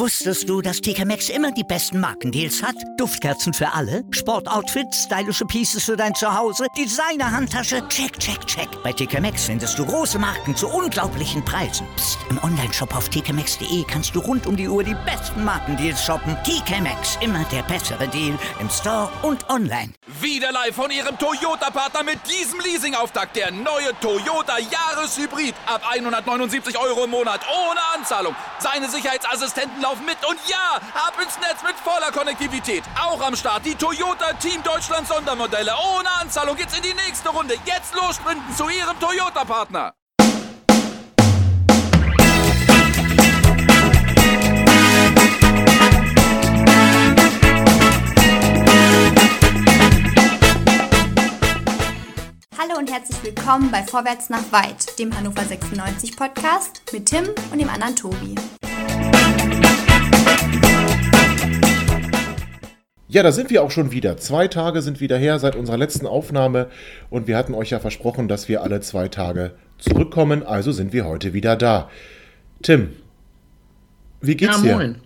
Wusstest du, dass TK Maxx immer die besten Markendeals hat? Duftkerzen für alle, Sportoutfits, stylische Pieces für dein Zuhause, Designer-Handtasche, check, check, check. Bei TK Maxx findest du große Marken zu unglaublichen Preisen. Psst. Im Onlineshop auf tkmaxx.de kannst du rund um die Uhr die besten Markendeals shoppen. TK Maxx, immer der bessere Deal im Store und online. Wieder live von Ihrem Toyota-Partner mit diesem Leasing-Auftakt. Der neue Toyota Jahreshybrid. Ab 179 € im Monat. Ohne Anzahlung. Seine Sicherheitsassistenten laufen mit. Und ja, ab ins Netz mit voller Konnektivität. Auch am Start die Toyota Team Deutschland Sondermodelle. Ohne Anzahlung geht's in die nächste Runde. Jetzt los sprinten zu Ihrem Toyota-Partner. Hallo und herzlich willkommen bei Vorwärts nach Weit, dem Hannover 96 Podcast mit Tim und dem anderen Tobi. Ja, da sind wir auch schon wieder. 2 Tage sind wieder her seit unserer letzten Aufnahme und wir hatten euch ja versprochen, dass wir alle 2 Tage zurückkommen, also sind wir heute wieder da. Tim, wie geht's dir? Ja,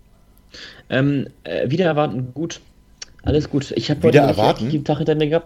moin. Wieder erwarten, gut. Alles gut. Ich habe Wieder heute erwarten? einen Tag hinter mir gehabt.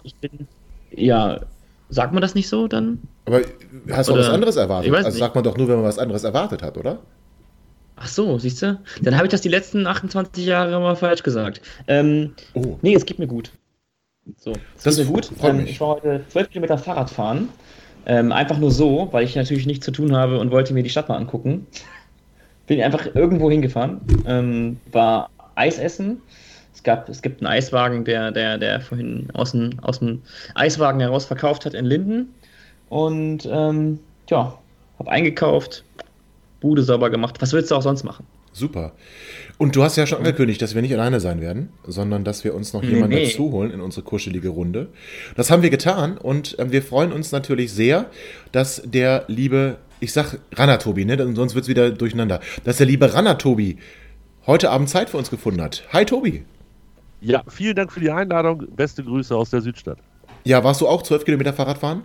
Ja, sagt man das nicht so dann? Aber hast du Oder- was anderes erwartet? ich weiß Also nicht. sagt man doch nur, wenn man was anderes erwartet hat, oder? Ach so, siehst du? Dann habe ich das die letzten 28 Jahre mal falsch gesagt. Oh, Nee, es geht mir gut. So, Das geht mir gut. freut mich. Ich war heute 12 Kilometer Fahrrad fahren. Einfach nur so, weil ich natürlich nichts zu tun habe und wollte mir die Stadt mal angucken. Bin einfach irgendwo hingefahren. War Eis essen. Es gibt einen Eiswagen, der vorhin aus dem Eiswagen heraus verkauft hat in Linden. Und habe eingekauft, Bude sauber gemacht. Was willst du auch sonst machen? super. Und du hast ja schon angekündigt, dass wir nicht alleine sein werden, sondern dass wir uns noch jemanden Nee. dazu holen in unsere kuschelige Runde. Das haben wir getan und wir freuen uns natürlich sehr, dass der liebe, ich sag Ranna-Tobi, ne? Sonst wird es wieder durcheinander, dass der liebe Ranna-Tobi heute Abend Zeit für uns gefunden hat. Hi Tobi. Ja, vielen Dank für die Einladung. Beste Grüße aus der Südstadt. Ja, warst du auch 12 Kilometer Fahrrad fahren?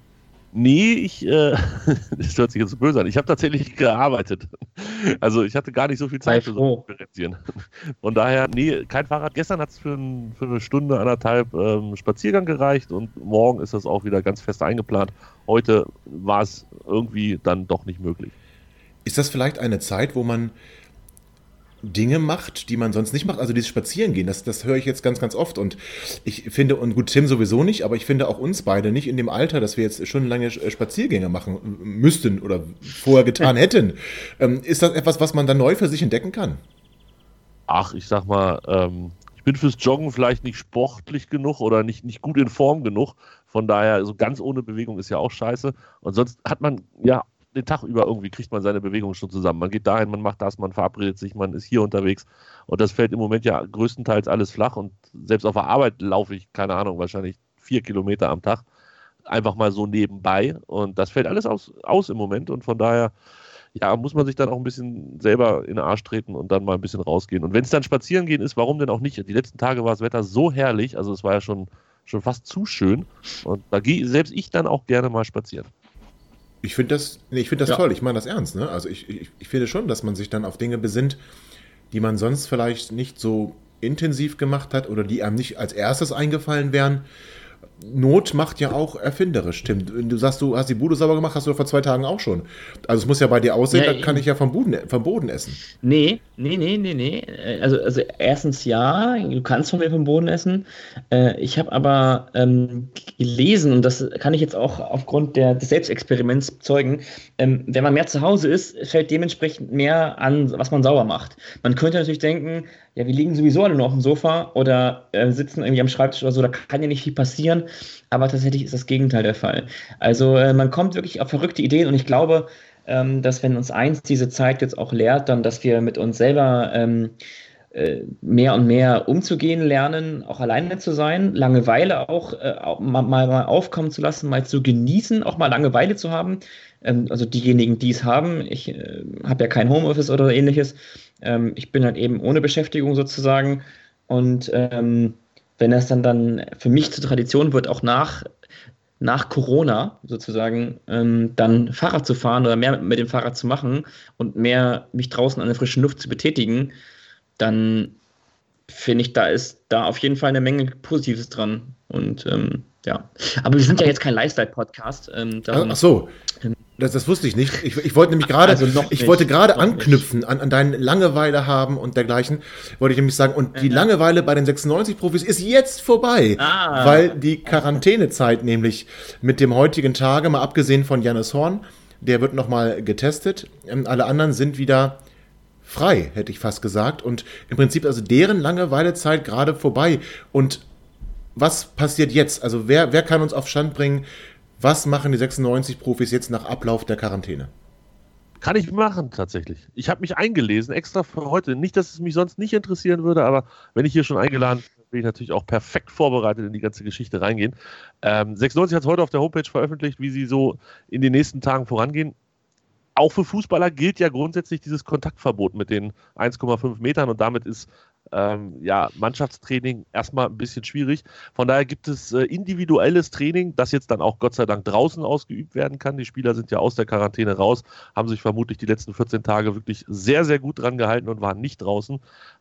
Nee, das hört sich jetzt so böse an. Ich habe tatsächlich gearbeitet. Also ich hatte gar nicht so viel Zeit Sei für froh. so ein Referenzieren. Von daher, nee, kein Fahrrad. Gestern hat es für eine Stunde, anderthalb Spaziergang gereicht und morgen ist das auch wieder ganz fest eingeplant. Heute war es irgendwie dann doch nicht möglich. Ist das vielleicht eine Zeit, wo man Dinge macht, die man sonst nicht macht? Also dieses Spazierengehen, das höre ich jetzt ganz, ganz oft. Und ich finde, und gut, Tim sowieso nicht, aber ich finde auch uns beide nicht in dem Alter, dass wir jetzt schon lange Spaziergänge machen müssten oder vorher getan hätten. Ist das etwas, was man dann neu für sich entdecken kann? Ach, ich sag mal, ich bin fürs Joggen vielleicht nicht sportlich genug oder nicht gut in Form genug. Von daher, so ganz ohne Bewegung ist ja auch scheiße. Und sonst hat man ja den Tag über irgendwie kriegt man seine Bewegung schon zusammen. Man geht dahin, man macht das, man verabredet sich, man ist hier unterwegs. Und das fällt im Moment ja größtenteils alles flach. Und selbst auf der Arbeit laufe ich, keine Ahnung, wahrscheinlich 4 Kilometer am Tag. Einfach mal so nebenbei. Und das fällt alles aus im Moment. Und von daher, ja, muss man sich dann auch ein bisschen selber in den Arsch treten und dann mal ein bisschen rausgehen. Und wenn es dann spazieren gehen ist, warum denn auch nicht? Die letzten Tage war das Wetter so herrlich, also es war ja schon fast zu schön. Und da gehe selbst ich dann auch gerne mal spazieren. Ich finde das Ja. toll, ich meine das ernst. Ne? Also ich finde schon, dass man sich dann auf Dinge besinnt, die man sonst vielleicht nicht so intensiv gemacht hat oder die einem nicht als erstes eingefallen wären. Not macht ja auch erfinderisch, stimmt. Du sagst, du hast die Bude sauber gemacht, hast du vor 2 Tagen auch schon. Also es muss ja bei dir aussehen, Ja, da kann eben. ich ja vom Boden essen. Nee. Also erstens ja, du kannst von mir vom Boden essen. Ich habe aber gelesen, und das kann ich jetzt auch aufgrund des Selbstexperiments bezeugen, wenn man mehr zu Hause ist, fällt dementsprechend mehr an, was man sauber macht. Man könnte natürlich denken, ja, wir liegen sowieso alle nur auf dem Sofa oder sitzen irgendwie am Schreibtisch oder so, da kann ja nicht viel passieren, aber tatsächlich ist das Gegenteil der Fall. Also man kommt wirklich auf verrückte Ideen und ich glaube, dass wenn uns eins diese Zeit jetzt auch lehrt, dann, dass wir mit uns selber mehr und mehr umzugehen lernen, auch alleine zu sein, Langeweile auch mal aufkommen zu lassen, mal zu genießen, auch mal Langeweile zu haben. Also diejenigen, die es haben, ich habe ja kein Homeoffice oder ähnliches, ich bin halt eben ohne Beschäftigung sozusagen und wenn es dann für mich zur Tradition wird, auch nach nach Corona sozusagen dann Fahrrad zu fahren oder mehr mit dem Fahrrad zu machen und mehr mich draußen an der frischen Luft zu betätigen, dann finde ich, da ist da auf jeden Fall eine Menge Positives dran. Und ja, aber wir sind ja jetzt kein Lifestyle-Podcast. Ach so, das wusste ich nicht. Ich wollte nämlich gerade, wollte gerade anknüpfen an dein Langeweile haben und dergleichen. Wollte ich nämlich sagen, und die Langeweile bei den 96-Profis ist jetzt vorbei, weil die Quarantänezeit nämlich mit dem heutigen Tage, mal abgesehen von Jannis Horn, der wird nochmal getestet. Alle anderen sind wieder frei, hätte ich fast gesagt. Und im Prinzip also deren Langeweilezeit gerade vorbei. Und was passiert jetzt? Also wer kann uns auf Stand bringen, was machen die 96-Profis jetzt nach Ablauf der Quarantäne? Kann ich machen, tatsächlich. Ich habe mich eingelesen, extra für heute. Nicht, dass es mich sonst nicht interessieren würde, aber wenn ich hier schon eingeladen bin, will ich natürlich auch perfekt vorbereitet in die ganze Geschichte reingehen. 96 hat es heute auf der Homepage veröffentlicht, wie sie so in den nächsten Tagen vorangehen. Auch für Fußballer gilt ja grundsätzlich dieses Kontaktverbot mit den 1,5 Metern und damit ist Mannschaftstraining erstmal ein bisschen schwierig. Von daher gibt es individuelles Training, das jetzt dann auch Gott sei Dank draußen ausgeübt werden kann. Die Spieler sind ja aus der Quarantäne raus, haben sich vermutlich die letzten 14 Tage wirklich sehr, sehr gut dran gehalten und waren nicht draußen.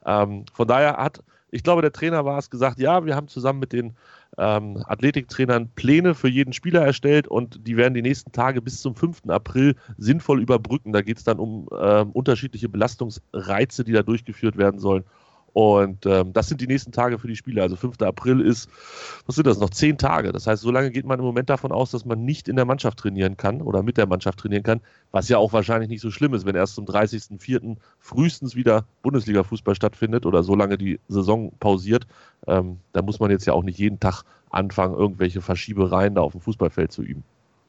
Von daher ich glaube, der Trainer war es, gesagt, ja, wir haben zusammen mit den Athletiktrainern Pläne für jeden Spieler erstellt und die werden die nächsten Tage bis zum 5. April sinnvoll überbrücken. Da geht es dann um unterschiedliche Belastungsreize, die da durchgeführt werden sollen. Und das sind die nächsten Tage für die Spieler. Also 5. April ist, was sind das, noch 10 Tage. Das heißt, so lange geht man im Moment davon aus, dass man nicht in der Mannschaft trainieren kann oder mit der Mannschaft trainieren kann, was ja auch wahrscheinlich nicht so schlimm ist, wenn erst zum 30.04. frühestens wieder Bundesliga-Fußball stattfindet oder so lange die Saison pausiert. Da muss man jetzt ja auch nicht jeden Tag anfangen, irgendwelche Verschiebereien da auf dem Fußballfeld zu üben.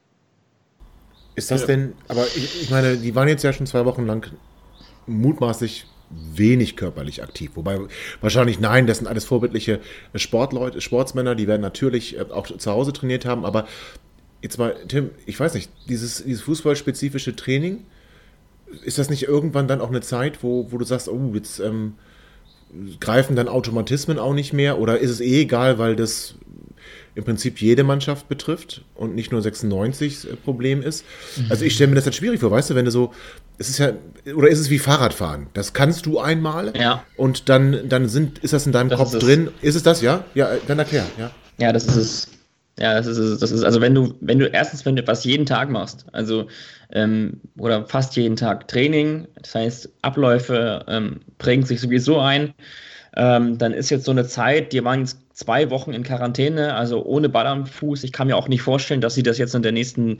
Ist das denn, aber ich meine, die waren jetzt ja schon 2 Wochen lang mutmaßlich wenig körperlich aktiv. Wobei wahrscheinlich nein, das sind alles vorbildliche Sportleute, Sportsmänner, die werden natürlich auch zu Hause trainiert haben, aber jetzt mal, Tim, ich weiß nicht, dieses fußballspezifische Training, ist das nicht irgendwann dann auch eine Zeit, wo du sagst, oh, jetzt greifen dann Automatismen auch nicht mehr oder ist es egal, weil das im Prinzip jede Mannschaft betrifft und nicht nur 96 Problem ist. Also ich stelle mir das halt schwierig vor, weißt du, wenn du so, es ist ja, oder ist es wie Fahrradfahren? Das kannst du einmal und dann ist das in deinem Kopf drin. Ist es das, ja? Ja, dann erklär, ja. Ja, das ist es. Ja, das ist, also wenn du etwas jeden Tag machst, also oder fast jeden Tag Training, das heißt Abläufe prägen sich sowieso ein, dann ist jetzt so eine Zeit, die waren jetzt 2 Wochen in Quarantäne, also ohne Ball am Fuß. Ich kann mir auch nicht vorstellen, dass sie das jetzt in der nächsten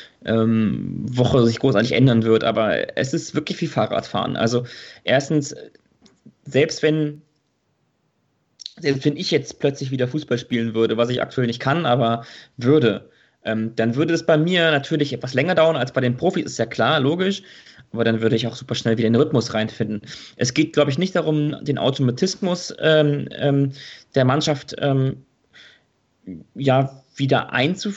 Woche sich großartig ändern wird, aber es ist wirklich wie Fahrradfahren. Also erstens, selbst wenn ich jetzt plötzlich wieder Fußball spielen würde, was ich aktuell nicht kann, aber würde, dann würde es bei mir natürlich etwas länger dauern als bei den Profis, ist ja klar, logisch, aber dann würde ich auch super schnell wieder in den Rhythmus reinfinden. Es geht, glaube ich, nicht darum, den Automatismus der Mannschaft wieder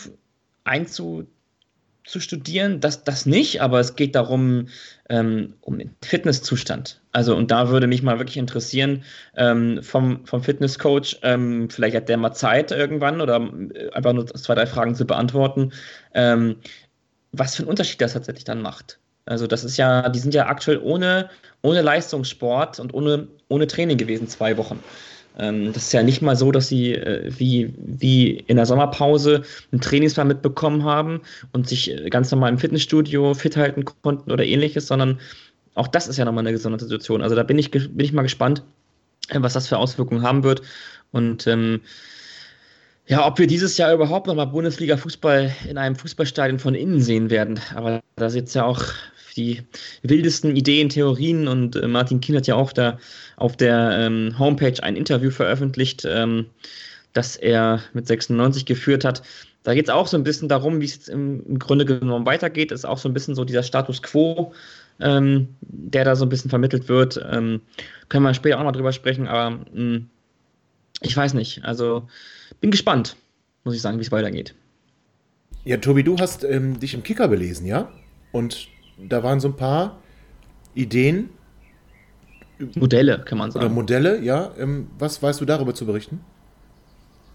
einzustudieren, das nicht, aber es geht darum, um den Fitnesszustand. Also, und da würde mich mal wirklich interessieren, vom Fitnesscoach, vielleicht hat der mal Zeit irgendwann oder einfach nur 2, 3 Fragen zu beantworten, was für einen Unterschied das tatsächlich dann macht. Also das ist ja, die sind ja aktuell ohne Leistungssport und ohne Training gewesen 2 Wochen. Das ist ja nicht mal so, dass sie wie in der Sommerpause einen Trainingsplan mitbekommen haben und sich ganz normal im Fitnessstudio fit halten konnten oder ähnliches, sondern auch das ist ja nochmal eine gesonderte Situation. Also da bin ich mal gespannt, was das für Auswirkungen haben wird. Und ob wir dieses Jahr überhaupt nochmal Bundesliga-Fußball in einem Fußballstadion von innen sehen werden. Aber da sind ja auch die wildesten Ideen, Theorien und Martin Kind hat ja auch da auf der Homepage ein Interview veröffentlicht, das er mit 96 geführt hat. Da geht es auch so ein bisschen darum, wie es jetzt im Grunde genommen weitergeht. Das ist auch so ein bisschen so dieser Status Quo, der da so ein bisschen vermittelt wird. Können wir später auch mal drüber sprechen, aber ich weiß nicht. Also bin gespannt, muss ich sagen, wie es weitergeht. Ja, Tobi, du hast dich im Kicker belesen, ja? Und da waren so ein paar Ideen. Modelle, kann man sagen. Oder Modelle, ja. Was weißt du darüber zu berichten?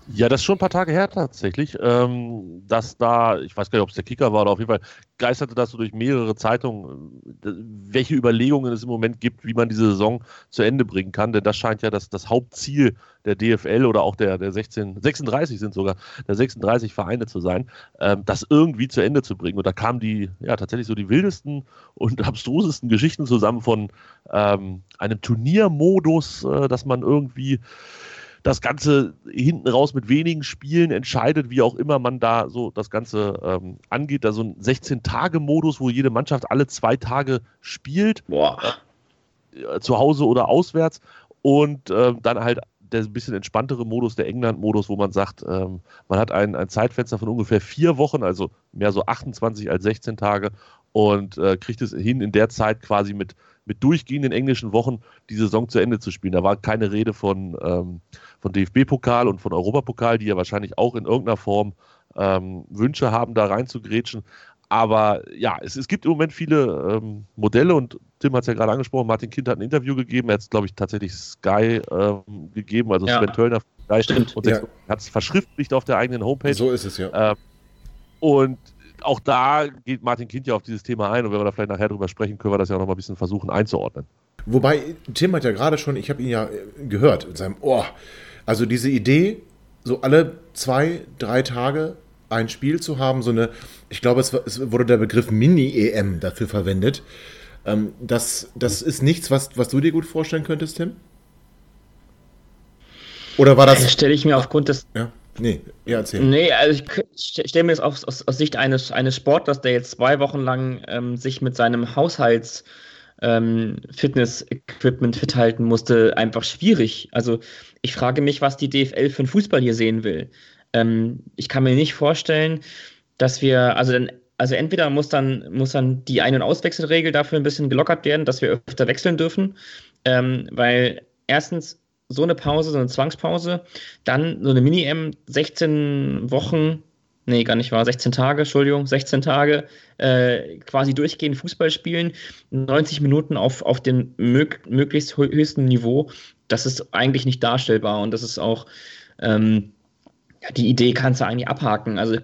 Ja, das ist schon ein paar Tage her tatsächlich, dass da, ich weiß gar nicht, ob es der Kicker war oder auf jeden Fall geisterte das so durch mehrere Zeitungen, welche Überlegungen es im Moment gibt, wie man diese Saison zu Ende bringen kann, denn das scheint ja das Hauptziel der DFL oder auch der 36 sind sogar, der 36 Vereine zu sein, das irgendwie zu Ende zu bringen. Und da kamen tatsächlich so die wildesten und abstrusesten Geschichten zusammen von einem Turniermodus, dass man irgendwie das Ganze hinten raus mit wenigen Spielen entscheidet, wie auch immer man da so das Ganze angeht. Da so ein 16-Tage-Modus, wo jede Mannschaft alle 2 Tage spielt, zu Hause oder auswärts. Und dann halt der ein bisschen entspanntere Modus, der England-Modus, wo man sagt, man hat ein Zeitfenster von ungefähr 4 Wochen, also mehr so 28 als 16 Tage und kriegt es hin, in der Zeit quasi mit durchgehenden englischen Wochen die Saison zu Ende zu spielen. Da war keine Rede von DFB-Pokal und von Europapokal, die ja wahrscheinlich auch in irgendeiner Form Wünsche haben, da reinzugrätschen. Aber ja, es gibt im Moment viele Modelle und Tim hat es ja gerade angesprochen, Martin Kind hat ein Interview gegeben, er hat es, glaube ich, tatsächlich Sky gegeben, also Sven Töllner von Sky, stimmt. Und hat es verschriftlicht auf der eigenen Homepage. So ist es, ja. Und auch da geht Martin Kind ja auf dieses Thema ein und wenn wir da vielleicht nachher drüber sprechen, können wir das ja auch noch mal ein bisschen versuchen einzuordnen. Wobei, Tim hat ja gerade schon, ich habe ihn ja gehört in seinem Ohr, also diese Idee, so alle 2-3 Tage ein Spiel zu haben, so eine, ich glaube, es wurde der Begriff Mini-EM dafür verwendet. Das ist nichts, was du dir gut vorstellen könntest, Tim? Oder war das... Das stelle ich mir aufgrund des... Ja. Nee, erzähl. Nee, also ich stelle mir das aus Sicht eines Sportlers, der jetzt 2 Wochen lang sich mit seinem Haushalts Fitness-Equipment fit halten musste, einfach schwierig. Also ich frage mich, was die DFL für einen Fußball hier sehen will. Ich kann mir nicht vorstellen, dass wir, also entweder muss dann die Ein- und Auswechselregel dafür ein bisschen gelockert werden, dass wir öfter wechseln dürfen, weil erstens so eine Pause, so eine Zwangspause, dann so eine Mini-M, 16 Tage, quasi durchgehend Fußball spielen, 90 Minuten auf dem möglichst höchsten Niveau, das ist eigentlich nicht darstellbar und das ist auch, die Idee kannst du eigentlich abhaken, also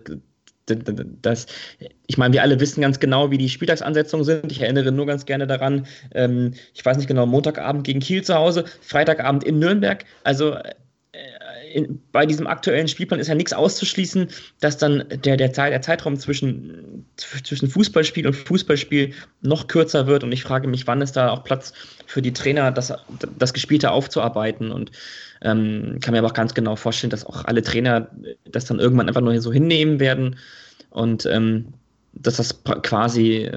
ich meine, wir alle wissen ganz genau, wie die Spieltagsansetzungen sind. Ich erinnere nur ganz gerne daran, ich weiß nicht genau, Montagabend gegen Kiel zu Hause, Freitagabend in Nürnberg. Also bei diesem aktuellen Spielplan ist ja nichts auszuschließen, dass dann der Zeitraum zwischen Fußballspiel und Fußballspiel noch kürzer wird. Und ich frage mich, wann ist da auch Platz für die Trainer, das Gespielte aufzuarbeiten. Und kann mir aber auch ganz genau vorstellen, dass auch alle Trainer das dann irgendwann einfach nur so hinnehmen werden. Und dass das quasi,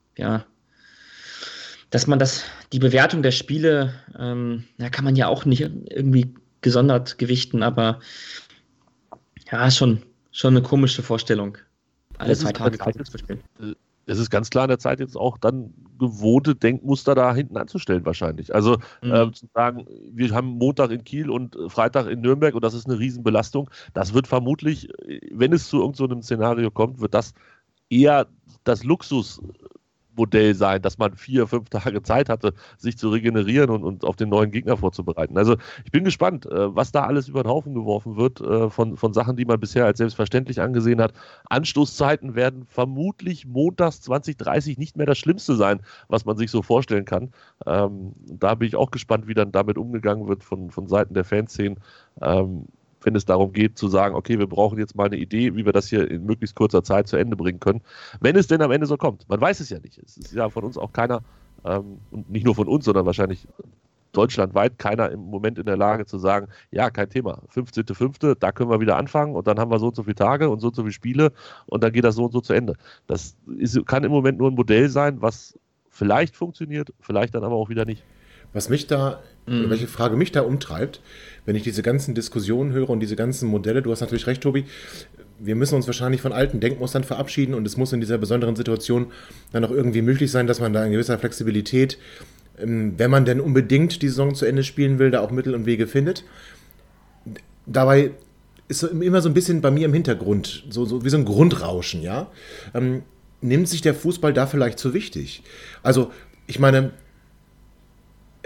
dass man die Bewertung der Spiele, kann man ja auch nicht irgendwie gesondert gewichten, aber ja, schon eine komische Vorstellung, alle 2 Tage zu spielen. Es ist ganz klar in der Zeit jetzt auch dann gewohnte Denkmuster da hinten anzustellen wahrscheinlich. Also zu sagen, wir haben Montag in Kiel und Freitag in Nürnberg und das ist eine Riesenbelastung, das wird vermutlich, wenn es zu irgendeinem Szenario kommt, wird das eher das Luxusmodell sein, dass man 4-5 Tage Zeit hatte, sich zu regenerieren und auf den neuen Gegner vorzubereiten. Also ich bin gespannt, was da alles über den Haufen geworfen wird von Sachen, die man bisher als selbstverständlich angesehen hat. Anstoßzeiten werden vermutlich montags 20:30 nicht mehr das Schlimmste sein, was man sich so vorstellen kann. Da bin ich auch gespannt, wie dann damit umgegangen wird von Seiten der Fanszenen. Wenn es darum geht, zu sagen, okay, wir brauchen jetzt mal eine Idee, wie wir das hier in möglichst kurzer Zeit zu Ende bringen können. Wenn es denn am Ende so kommt. Man weiß es ja nicht. Es ist ja von uns auch keiner, und nicht nur von uns, sondern wahrscheinlich deutschlandweit keiner im Moment in der Lage zu sagen, ja, kein Thema, 15.05., da können wir wieder anfangen und dann haben wir so und so viele Tage und so viele Spiele und dann geht das so und so zu Ende. Das kann im Moment nur ein Modell sein, was vielleicht funktioniert, vielleicht dann aber auch wieder nicht. Welche Frage mich da umtreibt, wenn ich diese ganzen Diskussionen höre und diese ganzen Modelle, du hast natürlich recht, Tobi, wir müssen uns wahrscheinlich von alten Denkmustern verabschieden und es muss in dieser besonderen Situation dann auch irgendwie möglich sein, dass man da in gewisser Flexibilität, wenn man denn unbedingt die Saison zu Ende spielen will, da auch Mittel und Wege findet. Dabei ist immer so ein bisschen bei mir im Hintergrund, so wie so ein Grundrauschen, ja. Nimmt sich der Fußball da vielleicht zu wichtig? Also, ich meine,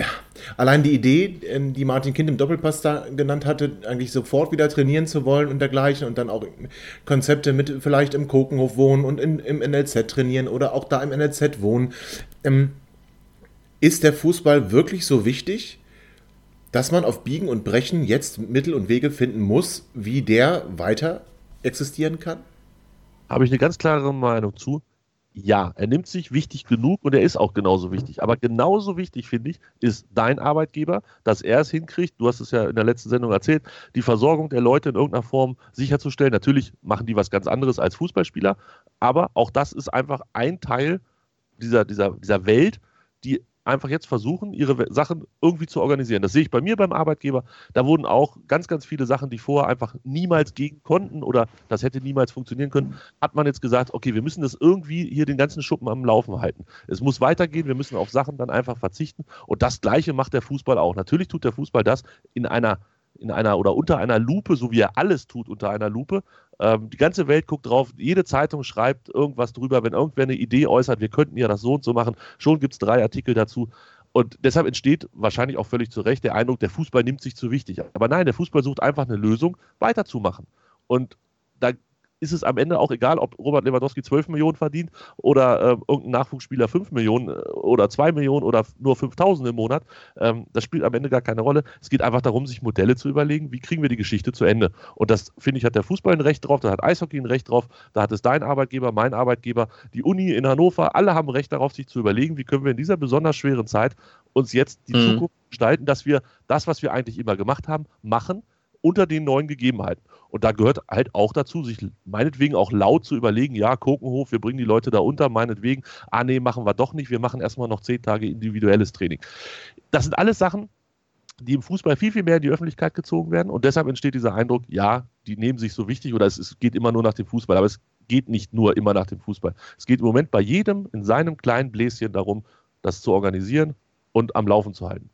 allein die Idee, die Martin Kind im Doppelpass da genannt hatte, eigentlich sofort wieder trainieren zu wollen und dergleichen und dann auch Konzepte mit vielleicht im Kokenhof wohnen und im NLZ trainieren oder auch da im NLZ wohnen. Ist der Fußball wirklich so wichtig, dass man auf Biegen und Brechen jetzt Mittel und Wege finden muss, wie der weiter existieren kann? Habe ich eine ganz klare Meinung zu. Ja, er nimmt sich wichtig genug und er ist auch genauso wichtig. Aber genauso wichtig, finde ich, ist dein Arbeitgeber, dass er es hinkriegt, du hast es ja in der letzten Sendung erzählt, die Versorgung der Leute in irgendeiner Form sicherzustellen. Natürlich machen die was ganz anderes als Fußballspieler, aber auch das ist einfach ein Teil dieser Welt, die einfach jetzt versuchen, ihre Sachen irgendwie zu organisieren. Das sehe ich bei mir beim Arbeitgeber. Da wurden auch ganz, ganz viele Sachen, die vorher einfach niemals gegen konnten oder das hätte niemals funktionieren können, hat man jetzt gesagt, okay, wir müssen das irgendwie hier den ganzen Schuppen am Laufen halten. Es muss weitergehen, wir müssen auf Sachen dann einfach verzichten und das Gleiche macht der Fußball auch. Natürlich tut der Fußball das in einer oder unter einer Lupe, so wie er alles tut unter einer Lupe. Die ganze Welt guckt drauf, jede Zeitung schreibt irgendwas drüber, wenn irgendwer eine Idee äußert, wir könnten ja das so und so machen, schon gibt es 3 Artikel dazu. Und deshalb entsteht wahrscheinlich auch völlig zu Recht der Eindruck, der Fußball nimmt sich zu wichtig. Aber nein, der Fußball sucht einfach eine Lösung, weiterzumachen. Und da ist es am Ende auch egal, ob Robert Lewandowski 12 Millionen verdient oder irgendein Nachwuchsspieler 5 Millionen oder 2 Millionen oder nur 5.000 im Monat. Das spielt am Ende gar keine Rolle. Es geht einfach darum, sich Modelle zu überlegen, wie kriegen wir die Geschichte zu Ende. Und das, finde ich, hat der Fußball ein Recht drauf, da hat Eishockey ein Recht drauf, da hat es dein Arbeitgeber, mein Arbeitgeber, die Uni in Hannover, alle haben ein Recht darauf, sich zu überlegen, wie können wir in dieser besonders schweren Zeit uns jetzt die Zukunft gestalten, dass wir das, was wir eigentlich immer gemacht haben, machen unter den neuen Gegebenheiten. Und da gehört halt auch dazu, sich meinetwegen auch laut zu überlegen, ja, Kokenhof, wir bringen die Leute da unter, meinetwegen, nee, machen wir doch nicht, wir machen erstmal noch 10 Tage individuelles Training. Das sind alles Sachen, die im Fußball viel, viel mehr in die Öffentlichkeit gezogen werden und deshalb entsteht dieser Eindruck, ja, die nehmen sich so wichtig oder es geht immer nur nach dem Fußball, aber es geht nicht nur immer nach dem Fußball. Es geht im Moment bei jedem in seinem kleinen Bläschen darum, das zu organisieren und am Laufen zu halten.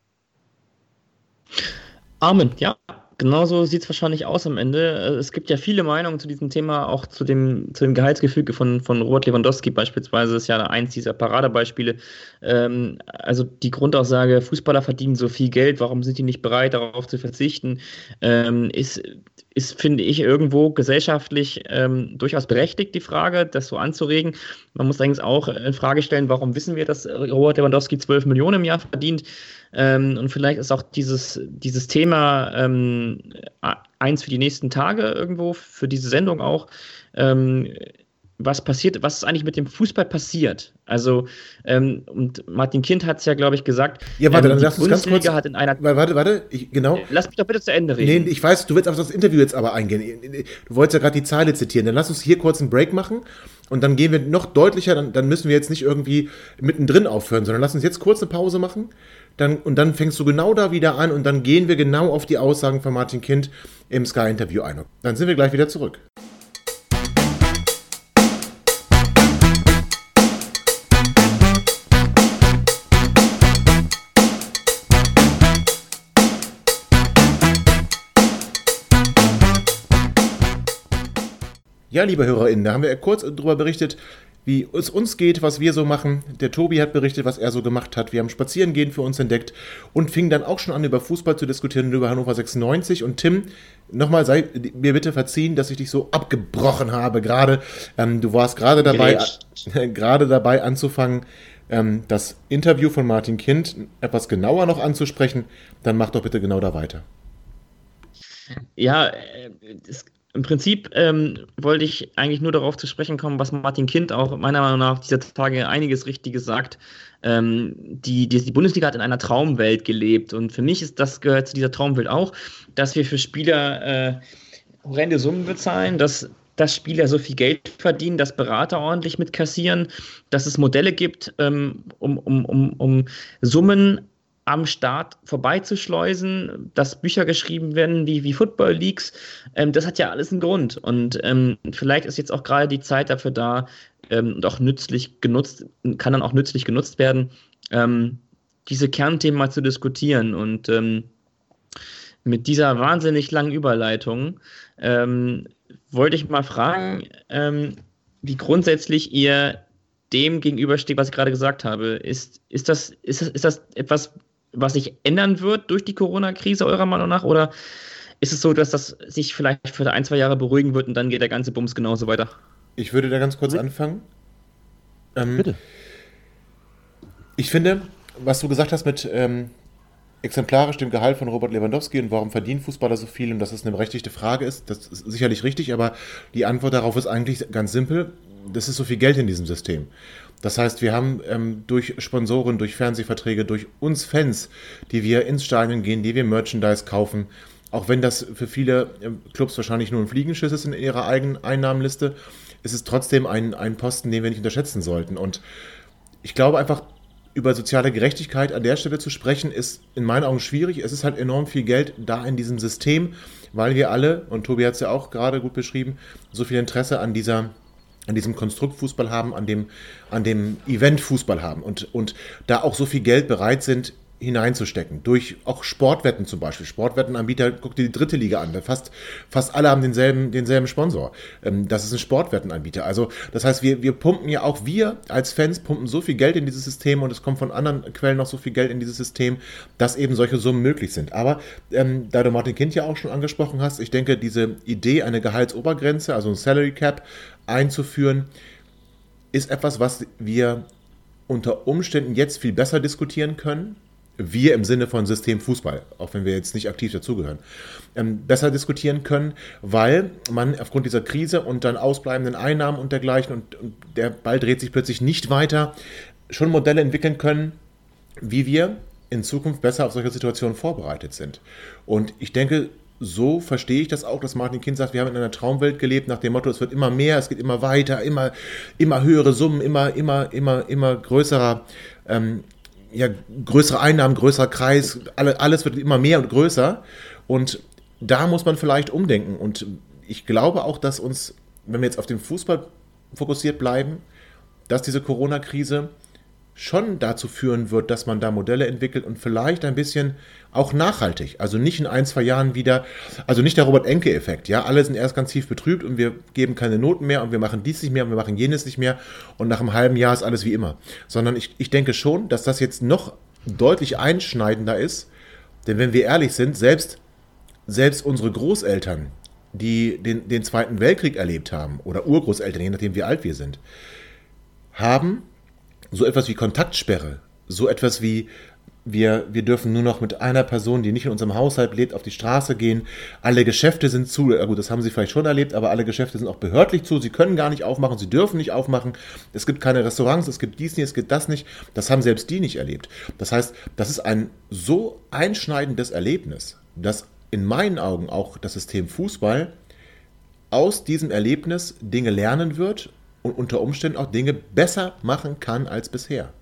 Amen, ja. Genauso sieht es wahrscheinlich aus am Ende. Es gibt ja viele Meinungen zu diesem Thema, auch zu dem Gehaltsgefüge von Robert Lewandowski beispielsweise, ist ja eins dieser Paradebeispiele. Also die Grundaussage, Fußballer verdienen so viel Geld, warum sind die nicht bereit, darauf zu verzichten, ist, finde ich, irgendwo gesellschaftlich durchaus berechtigt, die Frage, das so anzuregen. Man muss allerdings auch in Frage stellen, warum wissen wir, dass Robert Lewandowski 12 Millionen im Jahr verdient? Und vielleicht ist auch dieses Thema eins für die nächsten Tage irgendwo, für diese Sendung auch, was ist eigentlich mit dem Fußball passiert? Also, und Martin Kind hat es ja, glaube ich, gesagt, ja, warte, dann die lass uns ganz kurz, hat in einer... Warte, genau. Lass mich doch bitte zu Ende reden. Nee, ich weiß, du willst auf das Interview jetzt aber eingehen. Du wolltest ja gerade die Zeile zitieren. Dann lass uns hier kurz einen Break machen und dann gehen wir noch deutlicher, dann müssen wir jetzt nicht irgendwie mittendrin aufhören, sondern lass uns jetzt kurz eine Pause machen. Und dann fängst du genau da wieder an und dann gehen wir genau auf die Aussagen von Martin Kind im Sky-Interview ein. Dann sind wir gleich wieder zurück. Ja, liebe HörerInnen, da haben wir kurz darüber berichtet, wie es uns geht, was wir so machen. Der Tobi hat berichtet, was er so gemacht hat. Wir haben Spazierengehen für uns entdeckt und fingen dann auch schon an, über Fußball zu diskutieren und über Hannover 96. Und Tim, nochmal sei mir bitte verziehen, dass ich dich so abgebrochen habe gerade. Du warst gerade dabei anzufangen, das Interview von Martin Kind etwas genauer noch anzusprechen. Dann mach doch bitte genau da weiter. Ja, im Prinzip wollte ich eigentlich nur darauf zu sprechen kommen, was Martin Kind auch meiner Meinung nach dieser Tage einiges Richtiges sagt. Die Bundesliga hat in einer Traumwelt gelebt und für mich gehört zu dieser Traumwelt auch, dass wir für Spieler horrende Summen bezahlen, dass Spieler so viel Geld verdienen, dass Berater ordentlich mitkassieren, dass es Modelle gibt, um Summen am Start vorbeizuschleusen, dass Bücher geschrieben werden wie Football Leagues, das hat ja alles einen Grund und vielleicht ist jetzt auch gerade die Zeit dafür da und auch kann dann auch nützlich genutzt werden, diese Kernthemen mal zu diskutieren und mit dieser wahnsinnig langen Überleitung wollte ich mal fragen, wie grundsätzlich ihr dem gegenübersteht, was ich gerade gesagt habe. Ist das etwas, was sich ändern wird durch die Corona-Krise eurer Meinung nach? Oder ist es so, dass das sich vielleicht für 1-2 Jahre beruhigen wird und dann geht der ganze Bums genauso weiter? Ich würde da ganz kurz anfangen. Bitte. Ich finde, was du gesagt hast mit exemplarisch dem Gehalt von Robert Lewandowski und warum verdienen Fußballer so viel und dass es eine berechtigte Frage ist, das ist sicherlich richtig, aber die Antwort darauf ist eigentlich ganz simpel. Das ist so viel Geld in diesem System. Das heißt, wir haben durch Sponsoren, durch Fernsehverträge, durch uns Fans, die wir ins Stadion gehen, die wir Merchandise kaufen, auch wenn das für viele Clubs wahrscheinlich nur ein Fliegenschiss ist in ihrer eigenen Einnahmenliste, ist es trotzdem ein Posten, den wir nicht unterschätzen sollten. Und ich glaube einfach, über soziale Gerechtigkeit an der Stelle zu sprechen, ist in meinen Augen schwierig. Es ist halt enorm viel Geld da in diesem System, weil wir alle, und Tobi hat es ja auch gerade gut beschrieben, so viel Interesse an diesem Konstrukt Fußball haben, an dem Event Fußball haben und da auch so viel Geld bereit sind, hineinzustecken. Durch auch Sportwetten zum Beispiel. Sportwettenanbieter, guck dir die 3. Liga an. Fast alle haben denselben Sponsor. Das ist ein Sportwettenanbieter. Also das heißt, wir pumpen ja auch, wir als Fans pumpen so viel Geld in dieses System und es kommt von anderen Quellen noch so viel Geld in dieses System, dass eben solche Summen möglich sind. Aber da du Martin Kind ja auch schon angesprochen hast, ich denke, diese Idee, eine Gehaltsobergrenze, also ein Salary Cap einzuführen, ist etwas, was wir unter Umständen jetzt viel besser diskutieren können. Wir im Sinne von System Fußball, auch wenn wir jetzt nicht aktiv dazugehören, besser diskutieren können, weil man aufgrund dieser Krise und dann ausbleibenden Einnahmen und dergleichen und der Ball dreht sich plötzlich nicht weiter, schon Modelle entwickeln können, wie wir in Zukunft besser auf solche Situationen vorbereitet sind. Und ich denke, so verstehe ich das auch, dass Martin Kind sagt, wir haben in einer Traumwelt gelebt, nach dem Motto, es wird immer mehr, es geht immer weiter, immer höhere Summen, immer größerer größere Einnahmen, größerer Kreis, alles wird immer mehr und größer und da muss man vielleicht umdenken und ich glaube auch, dass uns, wenn wir jetzt auf den Fußball fokussiert bleiben, dass diese Corona-Krise schon dazu führen wird, dass man da Modelle entwickelt und vielleicht ein bisschen auch nachhaltig, also nicht in 1-2 Jahren wieder, also nicht der Robert-Enke-Effekt, ja, alle sind erst ganz tief betrübt und wir geben keine Noten mehr und wir machen dies nicht mehr und wir machen jenes nicht mehr und nach einem halben Jahr ist alles wie immer, sondern ich denke schon, dass das jetzt noch deutlich einschneidender ist, denn wenn wir ehrlich sind, selbst unsere Großeltern, die den Zweiten Weltkrieg erlebt haben oder Urgroßeltern, je nachdem wie alt wir sind, haben so etwas wie Kontaktsperre, so etwas wie wir dürfen nur noch mit einer Person, die nicht in unserem Haushalt lebt, auf die Straße gehen. Alle Geschäfte sind zu. Ja gut, das haben Sie vielleicht schon erlebt, aber alle Geschäfte sind auch behördlich zu. Sie können gar nicht aufmachen, Sie dürfen nicht aufmachen. Es gibt keine Restaurants, es gibt dies nicht, es gibt das nicht. Das haben selbst die nicht erlebt. Das heißt, das ist ein so einschneidendes Erlebnis, dass in meinen Augen auch das System Fußball aus diesem Erlebnis Dinge lernen wird und unter Umständen auch Dinge besser machen kann als bisher.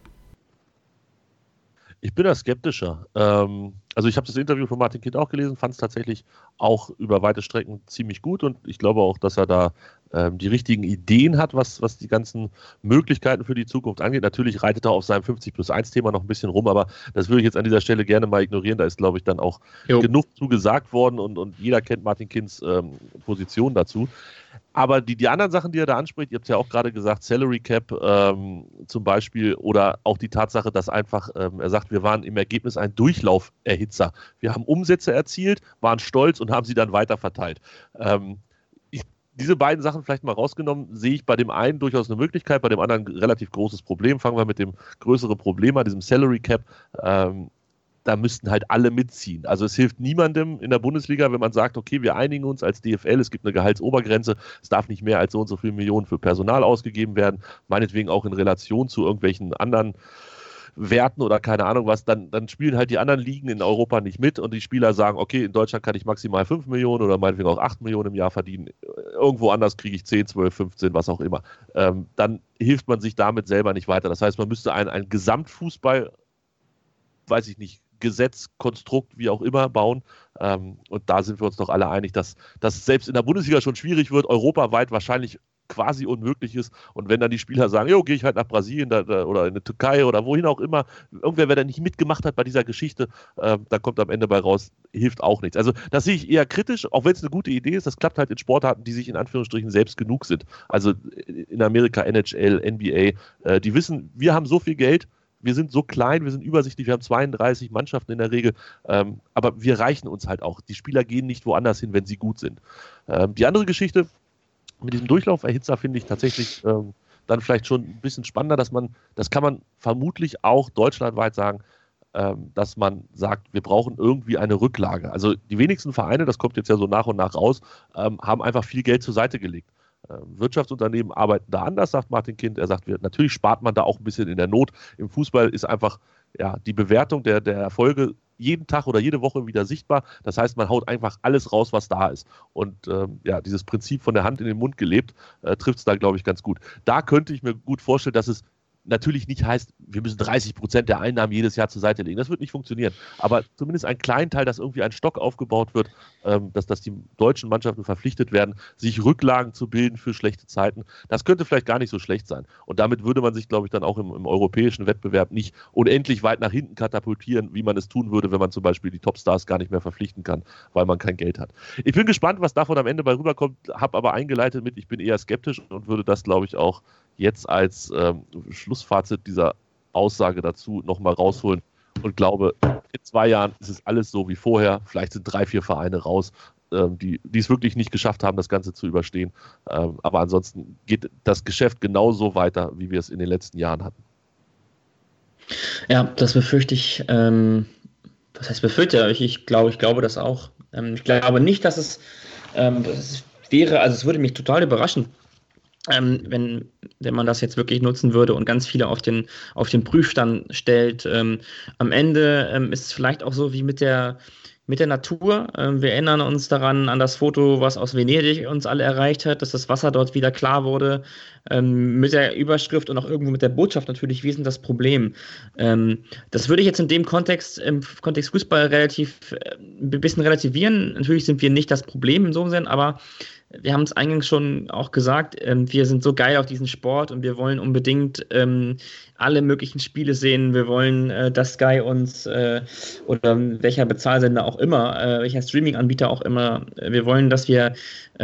Ich bin da skeptischer. Also ich habe das Interview von Martin Kind auch gelesen, fand es tatsächlich auch über weite Strecken ziemlich gut und ich glaube auch, dass er da die richtigen Ideen hat, was die ganzen Möglichkeiten für die Zukunft angeht. Natürlich reitet er auf seinem 50+1-Thema noch ein bisschen rum, aber das würde ich jetzt an dieser Stelle gerne mal ignorieren. Da ist, glaube ich, dann auch genug zu gesagt worden und jeder kennt Martin Kinds Position dazu. Aber die anderen Sachen, die er da anspricht, ihr habt es ja auch gerade gesagt, Salary Cap zum Beispiel oder auch die Tatsache, dass einfach, er sagt, wir waren im Ergebnis ein Durchlauferhitzer. Wir haben Umsätze erzielt, waren stolz und haben sie dann weiterverteilt. Diese beiden Sachen vielleicht mal rausgenommen, sehe ich bei dem einen durchaus eine Möglichkeit, bei dem anderen ein relativ großes Problem. Fangen wir mit dem größeren Problem an, diesem Salary Cap. Da müssten halt alle mitziehen. Also es hilft niemandem in der Bundesliga, wenn man sagt, okay, wir einigen uns als DFL, es gibt eine Gehaltsobergrenze, es darf nicht mehr als so und so viele Millionen für Personal ausgegeben werden, meinetwegen auch in Relation zu irgendwelchen anderen Werten oder keine Ahnung was, dann spielen halt die anderen Ligen in Europa nicht mit und die Spieler sagen, okay, in Deutschland kann ich maximal 5 Millionen oder meinetwegen auch 8 Millionen im Jahr verdienen, irgendwo anders kriege ich 10, 12, 15, was auch immer. Dann hilft man sich damit selber nicht weiter. Das heißt, man müsste ein Gesamtfußball, weiß ich nicht, Gesetz, Konstrukt, wie auch immer, bauen. Und da sind wir uns doch alle einig, dass das selbst in der Bundesliga schon schwierig wird, europaweit wahrscheinlich quasi unmöglich ist. Und wenn dann die Spieler sagen, jo, gehe ich halt nach Brasilien oder in die Türkei oder wohin auch immer, irgendwer, wer da nicht mitgemacht hat bei dieser Geschichte, da kommt am Ende bei raus, hilft auch nichts. Also das sehe ich eher kritisch, auch wenn es eine gute Idee ist. Das klappt halt in Sportarten, die sich in Anführungsstrichen selbst genug sind. Also in Amerika, NHL, NBA, die wissen, wir haben so viel Geld, wir sind so klein, wir sind übersichtlich, wir haben 32 Mannschaften in der Regel, aber wir reichen uns halt auch. Die Spieler gehen nicht woanders hin, wenn sie gut sind. Die andere Geschichte mit diesem Durchlauferhitzer finde ich tatsächlich dann vielleicht schon ein bisschen spannender, das kann man vermutlich auch deutschlandweit sagen, dass man sagt, wir brauchen irgendwie eine Rücklage. Also die wenigsten Vereine, das kommt jetzt ja so nach und nach raus, haben einfach viel Geld zur Seite gelegt. Wirtschaftsunternehmen arbeiten da anders, sagt Martin Kind. Er sagt, natürlich spart man da auch ein bisschen in der Not. Im Fußball ist einfach die Bewertung der Erfolge jeden Tag oder jede Woche wieder sichtbar. Das heißt, man haut einfach alles raus, was da ist. Und dieses Prinzip von der Hand in den Mund gelebt, trifft es da, glaube ich, ganz gut. Da könnte ich mir gut vorstellen, dass es natürlich nicht heißt, wir müssen 30% der Einnahmen jedes Jahr zur Seite legen. Das wird nicht funktionieren. Aber zumindest ein kleinen Teil, dass irgendwie ein Stock aufgebaut wird, dass die deutschen Mannschaften verpflichtet werden, sich Rücklagen zu bilden für schlechte Zeiten. Das könnte vielleicht gar nicht so schlecht sein. Und damit würde man sich, glaube ich, dann auch im europäischen Wettbewerb nicht unendlich weit nach hinten katapultieren, wie man es tun würde, wenn man zum Beispiel die Topstars gar nicht mehr verpflichten kann, weil man kein Geld hat. Ich bin gespannt, was davon am Ende bei rüberkommt, habe aber eingeleitet mit, ich bin eher skeptisch und würde das, glaube ich, auch jetzt als Schlussfazit dieser Aussage dazu nochmal rausholen und glaube, in 2 Jahren ist es alles so wie vorher. Vielleicht sind 3, 4 Vereine raus, die es wirklich nicht geschafft haben, das Ganze zu überstehen. Aber ansonsten geht das Geschäft genauso weiter, wie wir es in den letzten Jahren hatten. Ja, das befürchte ich. Was heißt befürchte? Ich glaube das auch. Ich glaube nicht, dass es wäre, also es würde mich total überraschen, wenn man das jetzt wirklich nutzen würde und ganz viele auf den Prüfstand stellt. Am Ende ist es vielleicht auch so wie mit der Natur. Wir erinnern uns daran an das Foto, was aus Venedig uns alle erreicht hat, dass das Wasser dort wieder klar wurde. Mit der Überschrift und auch irgendwo mit der Botschaft natürlich, wie ist denn das Problem? Das würde ich jetzt in dem Kontext, im Kontext Fußball ein bisschen relativieren. Natürlich sind wir nicht das Problem in so einem Sinn, aber wir haben es eingangs schon auch gesagt, wir sind so geil auf diesen Sport und wir wollen unbedingt alle möglichen Spiele sehen. Wir wollen, dass Sky uns oder welcher Bezahlsender auch immer, welcher Streaming-Anbieter auch immer, wir wollen, dass wir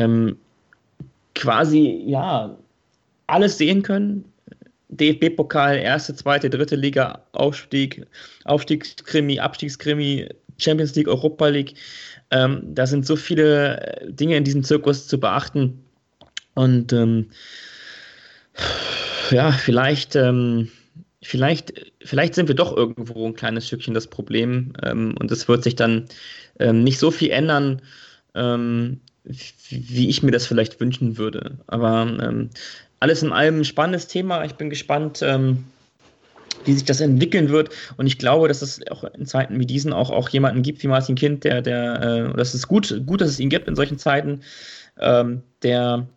quasi, alles sehen können. DFB-Pokal, 1., 2., 3. Liga, Aufstiegskrimi, Abstiegskrimi, Champions League, Europa League. Da sind so viele Dinge in diesem Zirkus zu beachten. Und vielleicht sind wir doch irgendwo ein kleines Stückchen das Problem. Und es wird sich dann nicht so viel ändern, wie ich mir das vielleicht wünschen würde. Aber alles in allem ein spannendes Thema. Ich bin gespannt, wie sich das entwickeln wird. Und ich glaube, dass es auch in Zeiten wie diesen auch jemanden gibt wie Martin Kind, das ist gut, dass es ihn gibt in solchen Zeiten, der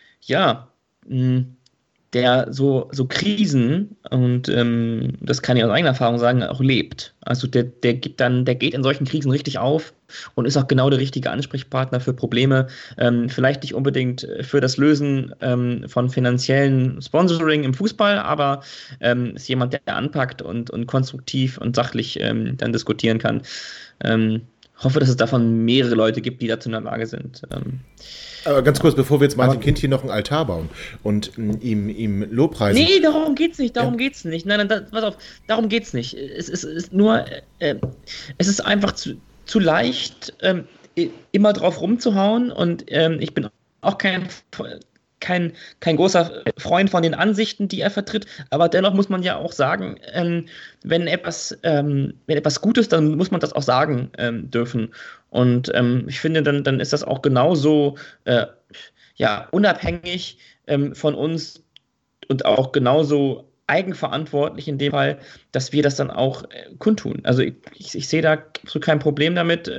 so Krisen, und das kann ich aus eigener Erfahrung sagen, auch lebt. Also der geht in solchen Krisen richtig auf und ist auch genau der richtige Ansprechpartner für Probleme. Vielleicht nicht unbedingt für das Lösen von finanziellen Sponsoring im Fußball, aber ist jemand, der anpackt und konstruktiv und sachlich dann diskutieren kann. Hoffe, dass es davon mehrere Leute gibt, die dazu in der Lage sind. Aber ganz kurz, bevor wir jetzt Martin Kind hier noch einen Altar bauen und ihm Lobpreisen. Nee, darum geht's nicht. Geht's nicht. Nein, pass auf, darum geht's nicht. Es ist nur, es ist einfach zu leicht, immer drauf rumzuhauen, und ich bin auch kein großer Freund von den Ansichten, die er vertritt, aber dennoch muss man ja auch sagen, wenn etwas gut ist, dann muss man das auch sagen dürfen. Und ich finde, dann ist das auch genauso unabhängig von uns und auch genauso eigenverantwortlich in dem Fall, dass wir das dann auch kundtun. Also ich sehe da so kein Problem damit.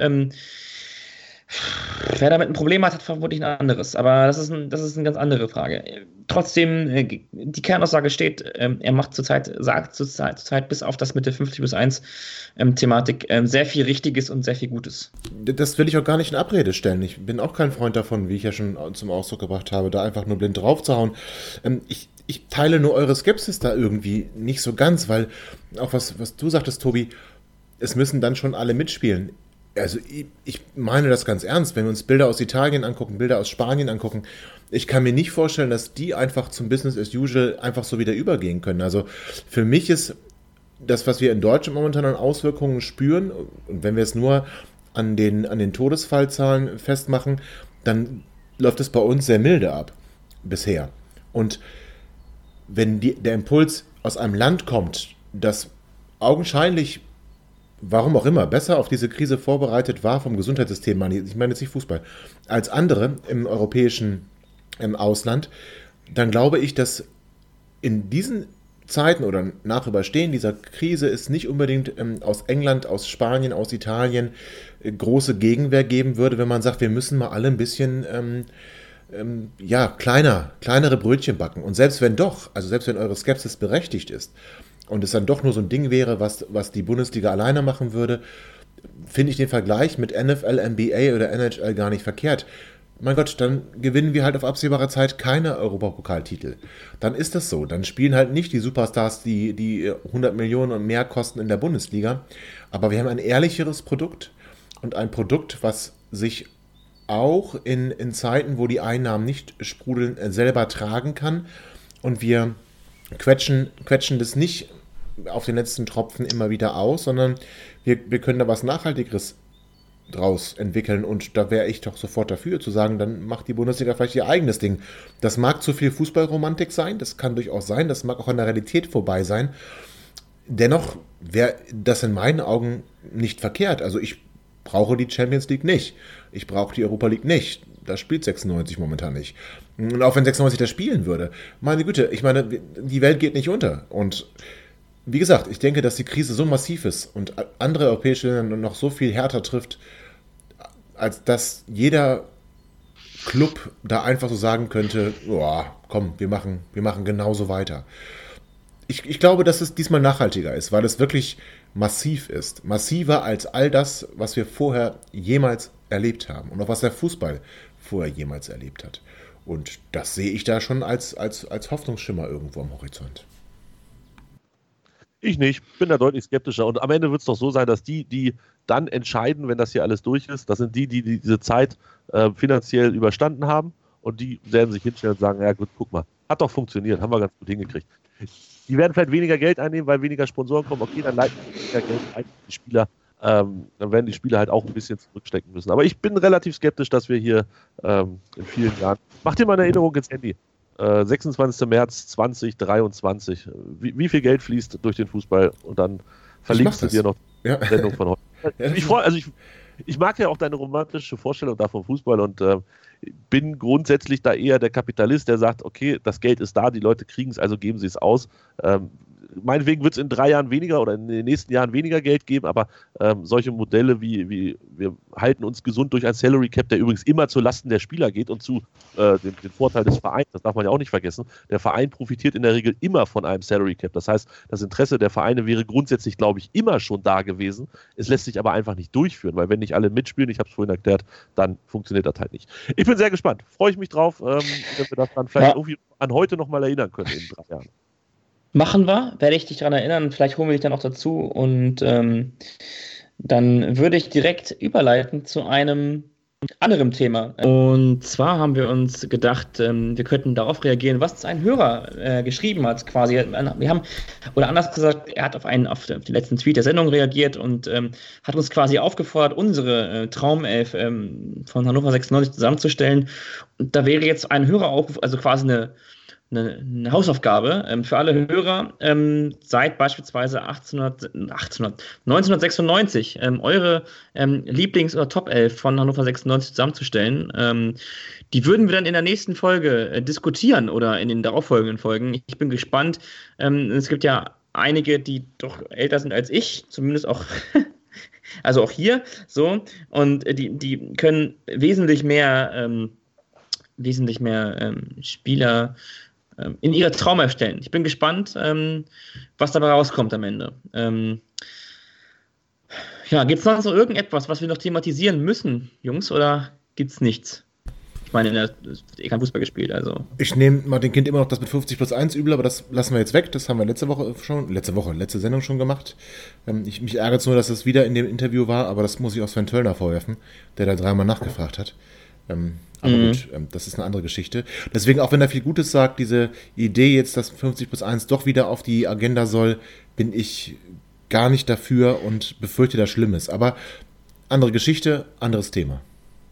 Wer damit ein Problem hat vermutlich ein anderes. Aber das ist eine ganz andere Frage. Trotzdem, die Kernaussage steht, er sagt zurzeit bis auf das mit der 50+1 Thematik sehr viel Richtiges und sehr viel Gutes. Das will ich auch gar nicht in Abrede stellen. Ich bin auch kein Freund davon, wie ich ja schon zum Ausdruck gebracht habe, da einfach nur blind drauf zu hauen. Ich teile nur eure Skepsis da irgendwie nicht so ganz, weil auch was du sagtest, Tobi, es müssen dann schon alle mitspielen. Also ich meine das ganz ernst, wenn wir uns Bilder aus Italien angucken, Bilder aus Spanien angucken, ich kann mir nicht vorstellen, dass die einfach zum Business as usual einfach so wieder übergehen können. Also für mich ist das, was wir in Deutschland momentan an Auswirkungen spüren, und wenn wir es nur an den Todesfallzahlen festmachen, dann läuft es bei uns sehr milde ab, bisher. Und wenn der Impuls aus einem Land kommt, das augenscheinlich, warum auch immer, besser auf diese Krise vorbereitet war vom Gesundheitssystem, ich meine jetzt nicht Fußball, als andere im europäischen Ausland, dann glaube ich, dass in diesen Zeiten oder nach Überstehen dieser Krise es nicht unbedingt aus England, aus Spanien, aus Italien große Gegenwehr geben würde, wenn man sagt, wir müssen mal alle ein bisschen kleinere Brötchen backen. Und selbst wenn eure Skepsis berechtigt ist und es dann doch nur so ein Ding wäre, was die Bundesliga alleine machen würde, finde ich den Vergleich mit NFL, NBA oder NHL gar nicht verkehrt. Mein Gott, dann gewinnen wir halt auf absehbare Zeit keine Europapokaltitel. Dann ist das so. Dann spielen halt nicht die Superstars, die 100 Millionen und mehr kosten in der Bundesliga. Aber wir haben ein ehrlicheres Produkt und ein Produkt, was sich auch in Zeiten, wo die Einnahmen nicht sprudeln, selber tragen kann. Und wir quetschen das nicht auf den letzten Tropfen immer wieder aus, sondern wir können da was Nachhaltigeres draus entwickeln, und da wäre ich doch sofort dafür, zu sagen, dann macht die Bundesliga vielleicht ihr eigenes Ding. Das mag zu viel Fußballromantik sein, das kann durchaus sein, das mag auch an der Realität vorbei sein. Dennoch wäre das in meinen Augen nicht verkehrt. Also ich brauche die Champions League nicht. Ich brauche die Europa League nicht. Da spielt 96 momentan nicht. Und auch wenn 96 das spielen würde, meine Güte, ich meine, die Welt geht nicht unter. Und wie gesagt, ich denke, dass die Krise so massiv ist und andere europäische Länder noch so viel härter trifft, als dass jeder Club da einfach so sagen könnte, oh, komm, wir machen genauso weiter. Ich glaube, dass es diesmal nachhaltiger ist, weil es wirklich massiv ist. Massiver als all das, was wir vorher jemals erlebt haben und auch was der Fußball vorher jemals erlebt hat. Und das sehe ich da schon als Hoffnungsschimmer irgendwo am Horizont. Ich nicht, bin da deutlich skeptischer. Und am Ende wird es doch so sein, dass die dann entscheiden, wenn das hier alles durch ist, das sind die diese Zeit finanziell überstanden haben, und die werden sich hinstellen und sagen, ja gut, guck mal, hat doch funktioniert, haben wir ganz gut hingekriegt. Die werden vielleicht weniger Geld einnehmen, weil weniger Sponsoren kommen. Okay, dann leiten die weniger Geld ein, die Spieler. Dann werden die Spieler halt auch ein bisschen zurückstecken müssen. Aber ich bin relativ skeptisch, dass wir hier in vielen Jahren... Mach dir mal eine Erinnerung ins Handy. 26. März 2023. Wie viel Geld fließt durch den Fußball? Und dann verlinkst du dir noch die Sendung von heute. Ich mag ja auch deine romantische Vorstellung da vom Fußball und bin grundsätzlich da eher der Kapitalist, der sagt, okay, das Geld ist da, die Leute kriegen es, also geben sie es aus. Meinetwegen wird es in 3 Jahren weniger oder in den nächsten Jahren weniger Geld geben, aber solche Modelle wie wir halten uns gesund durch ein Salary Cap, der übrigens immer zu Lasten der Spieler geht und zu den Vorteil des Vereins, das darf man ja auch nicht vergessen. Der Verein profitiert in der Regel immer von einem Salary Cap. Das heißt, das Interesse der Vereine wäre grundsätzlich, glaube ich, immer schon da gewesen. Es lässt sich aber einfach nicht durchführen, weil wenn nicht alle mitspielen, ich habe es vorhin erklärt, dann funktioniert das halt nicht. Ich bin sehr gespannt. Freue ich mich drauf, wenn wir das dann vielleicht irgendwie an heute nochmal erinnern können in 3 Jahren. Machen wir, werde ich dich daran erinnern, vielleicht holen wir dich dann auch dazu, und dann würde ich direkt überleiten zu einem anderen Thema. Und zwar haben wir uns gedacht, wir könnten darauf reagieren, was ein Hörer geschrieben hat quasi. Wir haben, oder anders gesagt, er hat auf den letzten Tweet der Sendung reagiert und hat uns quasi aufgefordert, unsere Traumelf von Hannover 96 zusammenzustellen. Und da wäre jetzt ein Höreraufruf, also quasi eine Hausaufgabe für alle Hörer, seit beispielsweise 1996 eure Lieblings- oder Top-11 von Hannover 96 zusammenzustellen. Die würden wir dann in der nächsten Folge diskutieren oder in den darauffolgenden Folgen. Ich bin gespannt. Es gibt ja einige, die doch älter sind als ich, zumindest auch also auch hier so, und die können wesentlich mehr Spieler in ihre Traumelf stellen. Ich bin gespannt, was dabei rauskommt am Ende. Gibt es noch so irgendetwas, was wir noch thematisieren müssen, Jungs, oder gibt es nichts? Ich meine, er hat kein Fußball gespielt, also. Ich nehme Martin Kind immer noch das mit 50+1 übel, aber das lassen wir jetzt weg. Das haben wir letzte Sendung schon gemacht. Mich ärgert es nur, dass es wieder in dem Interview war, aber das muss ich auch Sven Töllner vorwerfen, der da 3-mal nachgefragt hat. Aber gut, das ist eine andere Geschichte. Deswegen, auch wenn er viel Gutes sagt, diese Idee jetzt, dass 50+1 doch wieder auf die Agenda soll, bin ich gar nicht dafür und befürchte da Schlimmes. Aber andere Geschichte, anderes Thema.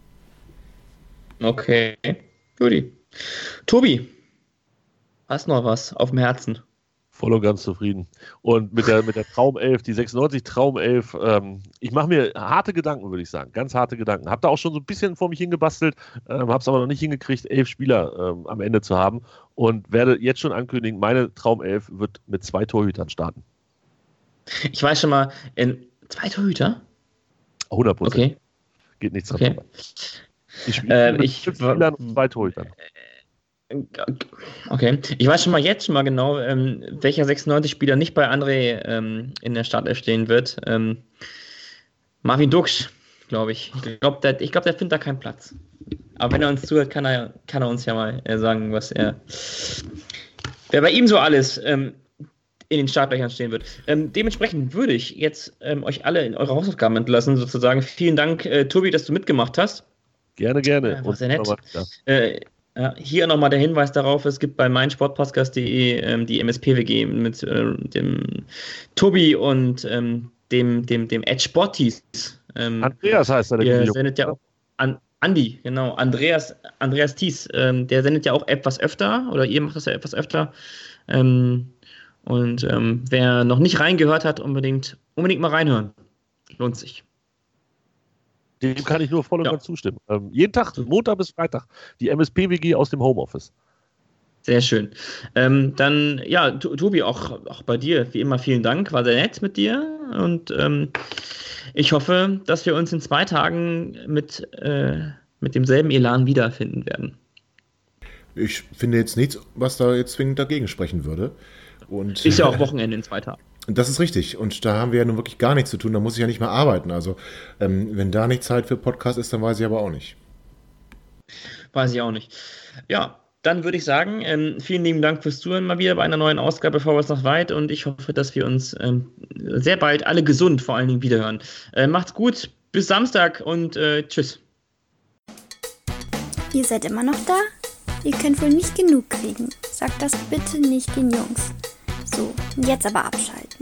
Okay, Guti. Tobi, hast noch was auf dem Herzen? Voll und ganz zufrieden. Und mit der Traumelf, die 96 Traumelf, ich mache mir harte Gedanken, würde ich sagen. Ganz harte Gedanken. Habe da auch schon so ein bisschen vor mich hingebastelt, habe es aber noch nicht hingekriegt, 11 Spieler am Ende zu haben. Und werde jetzt schon ankündigen, meine Traumelf wird mit 2 Torhütern starten. Ich weiß schon mal, 2 Torhüter? 100%. Okay. Geht nichts Okay. dran. Ich spiele mit 5 Spielern und 2 Torhütern. Okay, ich weiß jetzt schon mal genau, welcher 96-Spieler nicht bei André in der Startelf stehen wird. Marvin Duksch, glaube ich. Ich glaube, der findet da keinen Platz. Aber wenn er uns zuhört, kann er uns ja mal sagen, wer bei ihm so alles in den Startlöchern stehen wird. Dementsprechend würde ich jetzt euch alle in eure Hausaufgaben entlassen, sozusagen. Vielen Dank, Tobi, dass du mitgemacht hast. Gerne. War sehr nett. Hier nochmal der Hinweis darauf, es gibt bei meinsportpodcast.de die MSP-WG mit dem Tobi und dem Ed Sportis. Andreas heißt er. Der sendet ja auch Andi, genau. Andreas Thies, der sendet ja auch etwas öfter, oder ihr macht das ja etwas öfter. Wer noch nicht reingehört hat, unbedingt mal reinhören. Lohnt sich. Dem kann ich nur voll und ganz zustimmen. Jeden Tag, Montag bis Freitag, die MSP-WG aus dem Homeoffice. Sehr schön. Dann, ja, Tobi, auch bei dir, wie immer, vielen Dank. War sehr nett mit dir. Und ich hoffe, dass wir uns in 2 Tagen mit demselben Elan wiederfinden werden. Ich finde jetzt nichts, was da jetzt zwingend dagegen sprechen würde. Und ist ja auch Wochenende in 2 Tagen. Das ist richtig. Und da haben wir ja nun wirklich gar nichts zu tun. Da muss ich ja nicht mehr arbeiten. Also, wenn da nicht Zeit für Podcast ist, dann weiß ich aber auch nicht. Weiß ich auch nicht. Ja, dann würde ich sagen, vielen lieben Dank fürs Zuhören mal wieder bei einer neuen Ausgabe Vorwärts nach weit. Und ich hoffe, dass wir uns sehr bald alle gesund vor allen Dingen wiederhören. Macht's gut. Bis Samstag und tschüss. Ihr seid immer noch da? Ihr könnt wohl nicht genug kriegen. Sagt das bitte nicht den Jungs. So, jetzt aber abschalten.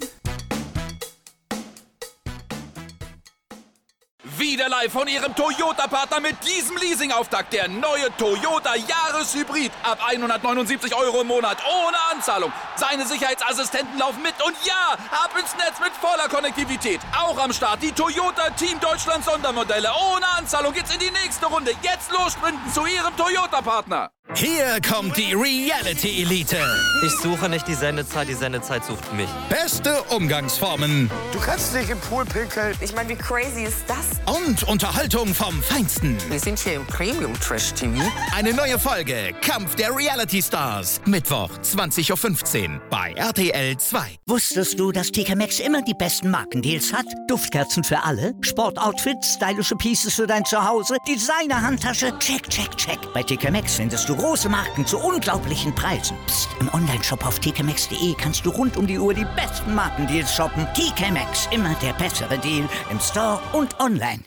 Wieder live von Ihrem Toyota-Partner mit diesem Leasing-Auftakt. Der neue Toyota Jahreshybrid. Ab 179 € im Monat. Ohne Anzahlung. Seine Sicherheitsassistenten laufen mit. Und ja, ab ins Netz mit voller Konnektivität. Auch am Start die Toyota Team Deutschland Sondermodelle. Ohne Anzahlung geht's in die nächste Runde. Jetzt los sprinten zu Ihrem Toyota-Partner. Hier kommt die Reality-Elite. Ich suche nicht die Sendezeit sucht mich. Beste Umgangsformen. Du kannst nicht im Pool pinkeln. Ich meine, wie crazy ist das? Und Unterhaltung vom Feinsten. Wir sind hier im Premium-Trash-TV. Eine neue Folge Kampf der Reality-Stars. Mittwoch, 20:15 Uhr bei RTL 2. Wusstest du, dass TK Maxx immer die besten Markendeals hat? Duftkerzen für alle, Sportoutfits, stylische Pieces für dein Zuhause, Designer-Handtasche, check, check, check. Bei TK Maxx findest du große Marken zu unglaublichen Preisen. Psst. Im Onlineshop auf tkmaxx.de kannst du rund um die Uhr die besten Markendeals shoppen. TK Maxx, immer der bessere Deal im Store und online.